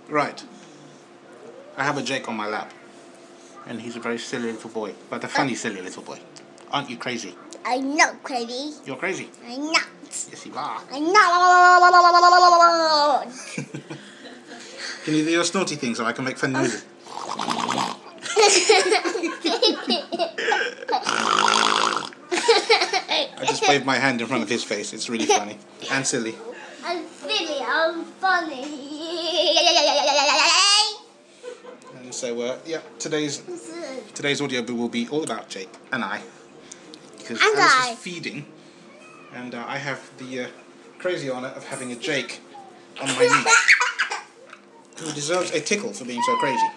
Right. I have a Jake on my lap. And he's a very silly little boy. But a funny silly little boy. Aren't you crazy? I'm not crazy. You're crazy? I'm not. Yes, you are. I'm not. Can you do your snorty thing so I can make fun noises? I just waved my hand in front of his face. It's really funny. And silly. I'm silly. I'm funny. And so, yeah, today's audiobook will be all about Jake and I. Because Alice is feeding. And I have the crazy honour of having a Jake on my knee. Who deserves a tickle for being so crazy.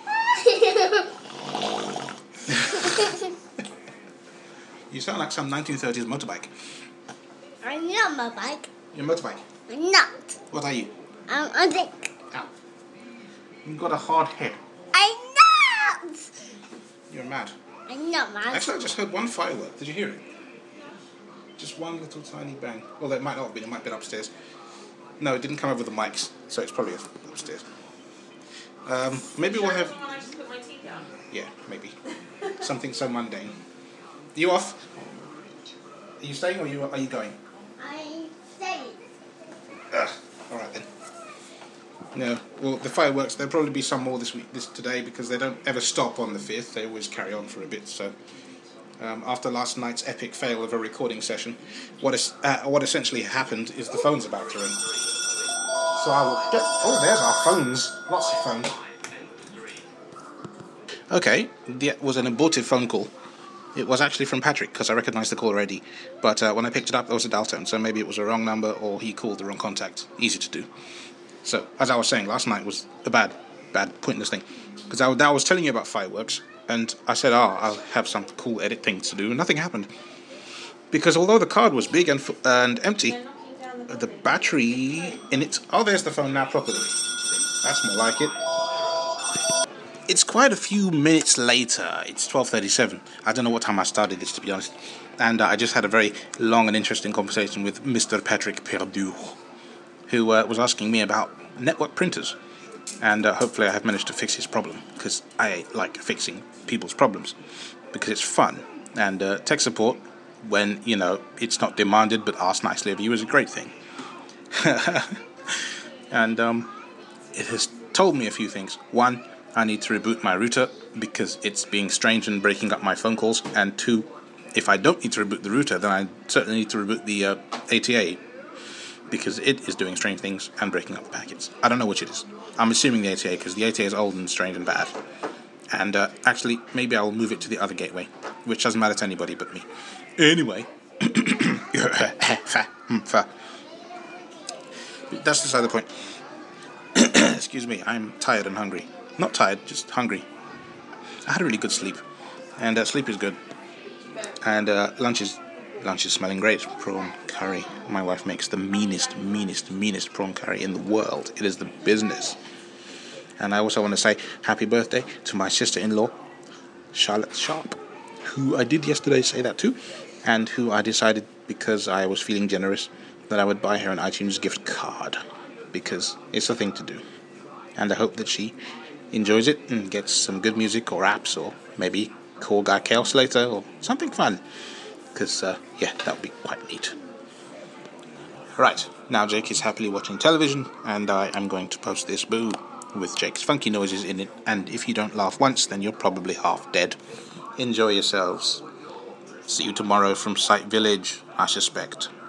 You sound like some 1930s motorbike. I'm not my bike. You're a motorbike? I'm not. What are you? I'm a dick. Ow. You've got a hard head. I'm not. You're mad. I'm not mad. Actually, I just heard one firework. Did you hear it? Just one little tiny bang. Well, it might not have been. It might have been upstairs. No, it didn't come over the mics, so it's probably upstairs. Maybe we'll have... I just put my tea down. Yeah, maybe. Something so mundane. You off? Are you staying or are you going? I'm staying. Alright then. No, well, the fireworks, there'll probably be some more today, because they don't ever stop on the 5th. They always carry on for a bit, so... after last night's epic fail of a recording session, what essentially happened is the phone's about to ring. So I will get... Oh, there's our phones. Lots of phones. Okay, that was an abortive phone call. It was actually from Patrick, because I recognised the call already. But when I picked it up, there was a dial tone, so maybe it was a wrong number, or he called the wrong contact. Easy to do. So, as I was saying, last night was a bad, pointless thing. Because I was telling you about fireworks, and I said, I'll have some cool edit things to do, and nothing happened. Because although the card was big and empty, the battery in it... Oh, there's the phone now properly. That's more like it. It's quite a few minutes later. It's 12:37. I don't know what time I started this, to be honest. And I just had a very long and interesting conversation with Mr. Patrick Perdu, who was asking me about network printers. And hopefully I have managed to fix his problem, because I like fixing people's problems, because it's fun. And tech support, when, it's not demanded but asked nicely of you, is a great thing. And it has told me a few things. One, I need to reboot my router, because it's being strange and breaking up my phone calls. And two, if I don't need to reboot the router, then I certainly need to reboot the ATA, because it is doing strange things and breaking up the packets. I don't know which it is. I'm assuming the ATA, because the ATA is old and strange and bad. And actually, maybe I'll move it to the other gateway, which doesn't matter to anybody but me. Anyway. That's beside the point. Excuse me, I'm tired and hungry. Not tired, just hungry. I had a really good sleep. And sleep is good. And lunch is smelling great. Prawn curry. My wife makes the meanest prawn curry in the world. It is the business. And I also want to say happy birthday to my sister-in-law, Charlotte Sharp, who I did yesterday say that to, and who I decided, because I was feeling generous, that I would buy her an iTunes gift card, because it's a thing to do. And I hope that she enjoys it and gets some good music or apps, or maybe call Guy Chaos later, or something fun. Because, that would be quite neat. Right, now Jake is happily watching television, and I am going to post this boo with Jake's funky noises in it, and if you don't laugh once, then you're probably half dead. Enjoy yourselves. See you tomorrow from Sight Village, I suspect.